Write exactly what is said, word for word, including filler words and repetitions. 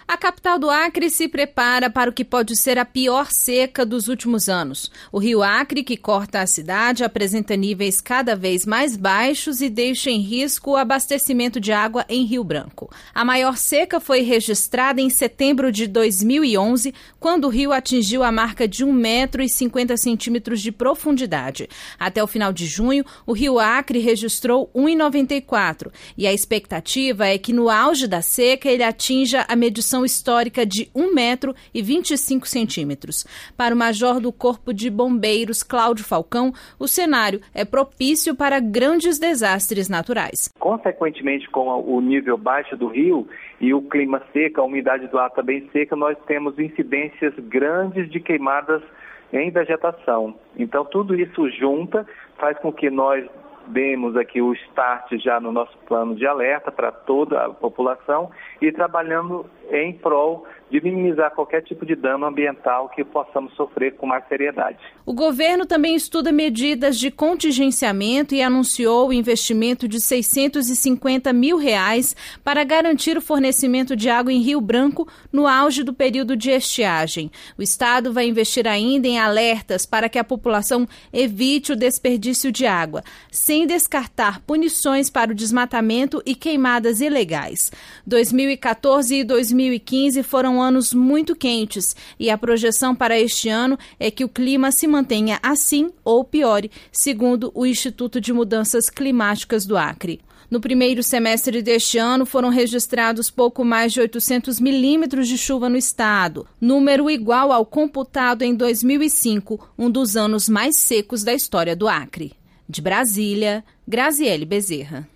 A capital do Acre se prepara para o que pode ser a pior seca dos últimos anos. O rio Acre, que corta a cidade, apresenta níveis cada vez mais baixos e deixa em risco o abastecimento de água em Rio Branco. A maior seca foi registrada em setembro de dois mil e onze, quando o rio atingiu a marca de um metro e cinquenta centímetros de profundidade. Até o final de junho, o rio Acre registrou um vírgula noventa e quatro e a expectativa é que no auge da seca ele atinja a medição histórica de um metro e vinte e cinco centímetros. Para o major do Corpo de Bombeiros, Cláudio Falcão, o cenário é propício para grandes desastres naturais. Consequentemente, com o nível baixo do rio e o clima seco, a umidade do ar também seca, nós temos incidências grandes de queimadas em vegetação. Então, tudo isso junta, faz com que nós demos aqui o start já no nosso plano de alerta para toda a população e trabalhando em prol de minimizar qualquer tipo de dano ambiental que possamos sofrer com mais seriedade. O governo também estuda medidas de contingenciamento e anunciou o investimento de seiscentos e cinquenta mil reais para garantir o fornecimento de água em Rio Branco no auge do período de estiagem. O Estado vai investir ainda em alertas para que a população evite o desperdício de água, sem descartar punições para o desmatamento e queimadas ilegais. dois mil e quatorze e dois mil e quinze foram anos muito quentes e a projeção para este ano é que o clima se mantenha assim ou piore, segundo o Instituto de Mudanças Climáticas do Acre. No primeiro semestre deste ano, foram registrados pouco mais de oitocentos milímetros de chuva no estado, número igual ao computado em dois mil e cinco, um dos anos mais secos da história do Acre. De Brasília, Graziele Bezerra.